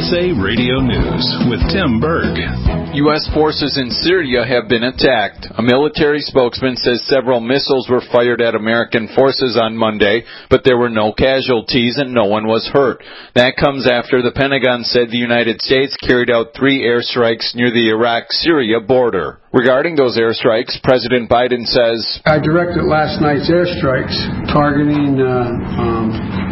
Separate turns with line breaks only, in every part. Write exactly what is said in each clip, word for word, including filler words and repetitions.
S A Radio News with Tim Berg.
U S forces in Syria have been attacked. A military spokesman says several missiles were fired at American forces on Monday, but there were no casualties and no one was hurt. That comes after the Pentagon said the United States carried out three airstrikes near the Iraq-Syria border. Regarding those airstrikes, President Biden says,
I directed last night's airstrikes targeting uh, um,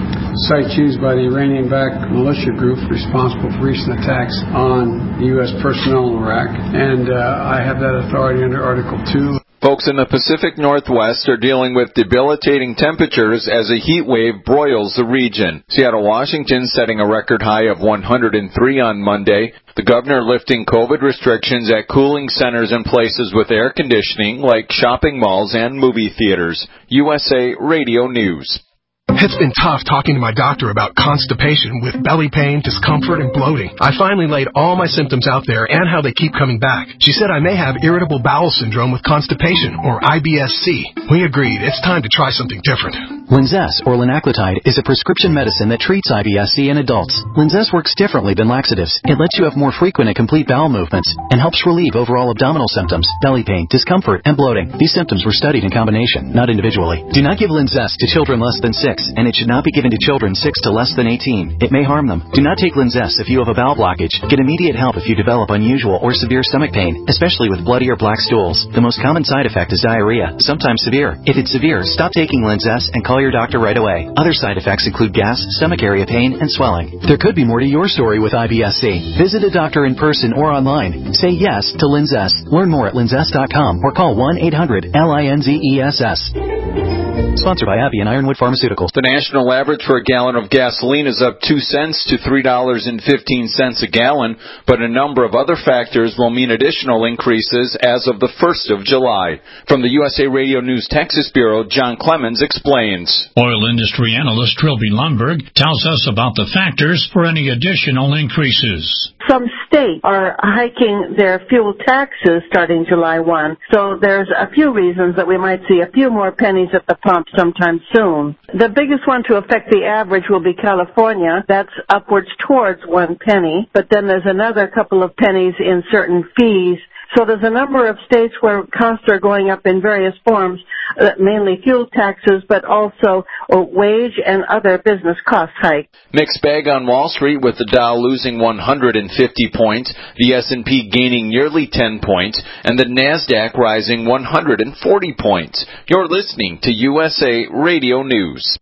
sites used by the Iranian-backed militia group responsible for recent attacks on U S personnel in Iraq, and uh, I have that authority under Article two.
Folks in the Pacific Northwest are dealing with debilitating temperatures as a heat wave broils the region. Seattle, Washington setting a record high of one hundred three on Monday. The governor lifting COVID restrictions at cooling centers and places with air conditioning like shopping malls and movie theaters. U S A Radio News.
It's been tough talking to my doctor about constipation with belly pain, discomfort, and bloating. I finally laid all my symptoms out there and how they keep coming back. She said I may have irritable bowel syndrome with constipation, or I B S C. We agreed it's time to try something different.
Linzess, or linaclotide, is a prescription medicine that treats I B S C in adults. Linzess works differently than laxatives. It lets you have more frequent and complete bowel movements and helps relieve overall abdominal symptoms, belly pain, discomfort, and bloating. These symptoms were studied in combination, not individually. Do not give Linzess to children less than six, and it should not be given to children six to less than eighteen. It may harm them. Do not take Linzess if you have a bowel blockage. Get immediate help if you develop unusual or severe stomach pain, especially with bloody or black stools. The most common side effect is diarrhea, sometimes severe. If it's severe, stop taking Linzess and call your doctor right away. Other side effects include gas, stomach area pain, and swelling. There could be more to your story with I B S C. Visit a doctor in person or online. Say yes to Linzess. Learn more at linzess dot com or call one eight hundred L I N Z E S S. Sponsored by Abbey and Ironwood Pharmaceuticals.
The national average for a gallon of gasoline is up two cents to three dollars and fifteen cents a gallon, but a number of other factors will mean additional increases as of the first of July. From the U S A Radio News Texas Bureau, John Clemens explains.
Oil industry analyst Trilby Lundberg tells us about the factors for any additional increases.
Some states are hiking their fuel taxes starting July first, so there's a few reasons that we might see a few more pennies at the pump sometime soon. The biggest one to affect the average will be California. That's upwards towards one penny, but then there's another couple of pennies in certain fees. So there's a number of states where costs are going up in various forms, uh, mainly fuel taxes, but also uh, wage and other business cost hikes.
Mixed bag on Wall Street with the Dow losing one hundred fifty points, the S and P gaining nearly ten points, and the NASDAQ rising one hundred forty points. You're listening to U S A Radio News.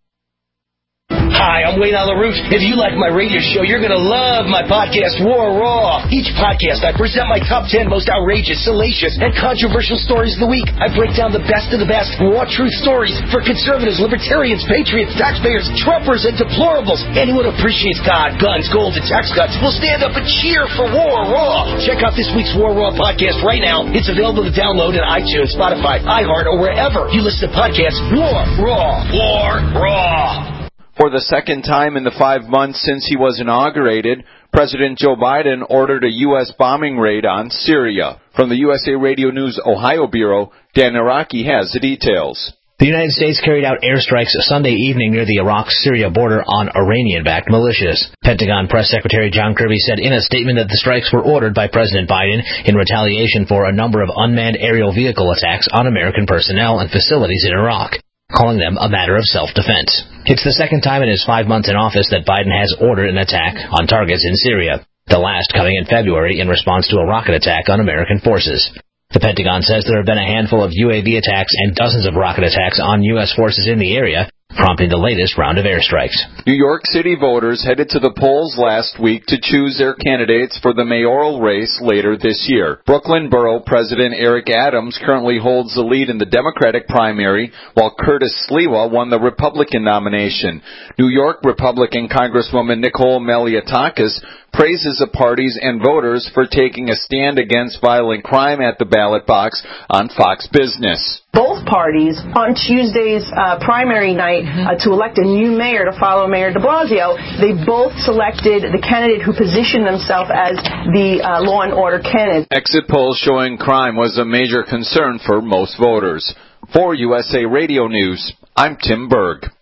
Hi, I'm Wayne on the Roof. If you like my radio show, you're going to love my podcast, War Raw. Each podcast, I present my top ten most outrageous, salacious, and controversial stories of the week. I break down the best of the best raw truth stories for conservatives, libertarians, patriots, taxpayers, Trumpers, and deplorables. Anyone who appreciates God, guns, gold, and tax cuts will stand up and cheer for War Raw. Check out this week's War Raw podcast right now. It's available to download in iTunes, Spotify, iHeart, or wherever you listen to podcasts. War Raw. War Raw.
For the second time in the five months since he was inaugurated, President Joe Biden ordered a U S bombing raid on Syria. From the U S A Radio News Ohio Bureau, Dan Araki has the details.
The United States carried out airstrikes Sunday evening near the Iraq-Syria border on Iranian-backed militias. Pentagon Press Secretary John Kirby said in a statement that the strikes were ordered by President Biden in retaliation for a number of unmanned aerial vehicle attacks on American personnel and facilities in Iraq, calling them a matter of self-defense. It's the second time in his five months in office that Biden has ordered an attack on targets in Syria, the last coming in February in response to a rocket attack on American forces. The Pentagon says there have been a handful of U A V attacks and dozens of rocket attacks on U S forces in the area, prompting the latest round of airstrikes.
New York City voters headed to the polls last week to choose their candidates for the mayoral race later this year. Brooklyn Borough President Eric Adams currently holds the lead in the Democratic primary, while Curtis Sliwa won the Republican nomination. New York Republican Congresswoman Nicole Malliotakis praises the parties and voters for taking a stand against violent crime at the ballot box on Fox Business.
Both parties on Tuesday's uh, primary night uh, to elect a new mayor to follow Mayor de Blasio, they both selected the candidate who positioned themselves as the uh, law and order candidate.
Exit polls showing crime was a major concern for most voters. For U S A Radio News, I'm Tim Berg.